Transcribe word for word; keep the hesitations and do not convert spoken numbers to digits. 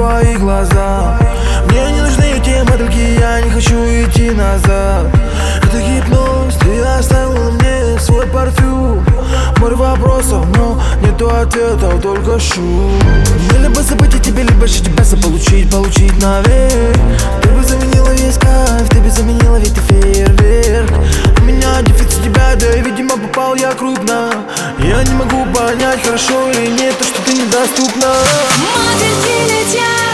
твои глаза. Мне не нужны эти модельки, я не хочу идти назад. Это гипноз, ты оставила мне свой парфюм. Море вопросов, но нету ответов, только шум. Мне либо забыть тебе, либо же тебя заполучить, получить навек. Ты бы заменила весь кайф, ты бы заменила ведь ты фейерверк. У меня дефицит тебя, да и видимо попал я крупно. Я не могу понять, хорошо или нет, то что ты недоступна. Модельки летят.